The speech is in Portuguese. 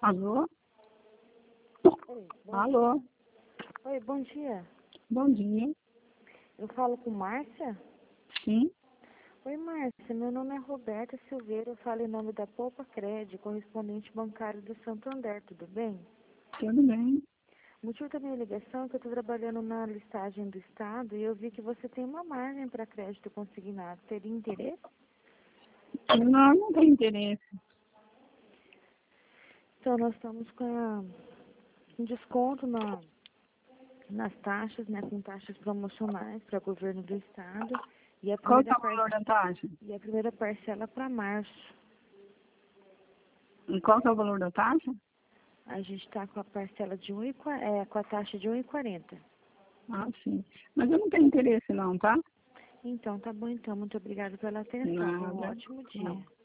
Alô? Oi, Alô? Oi, bom dia. Bom dia. Eu falo com Márcia? Sim? Oi, Márcia. Meu nome é Roberta Silveira. Eu falo em nome da Poupa Cred, correspondente bancário do Santander. Tudo bem? Tudo bem. O motivo da minha ligação é que eu estou trabalhando na listagem do Estado e eu vi que você tem uma margem para crédito consignado. Teria interesse? Não tem interesse. Então, nós estamos com um desconto nas taxas, né, com taxas promocionais para o governo do Estado. E a Qual primeira, é o valor da taxa? e a primeira parcela para março. E qual é o valor da taxa? A gente está com a parcela de com a taxa de 1,40. Ah, sim. Mas eu não tenho interesse não, tá? Então, tá bom então. Muito obrigada pela atenção. Um Nada. ótimo Não. dia.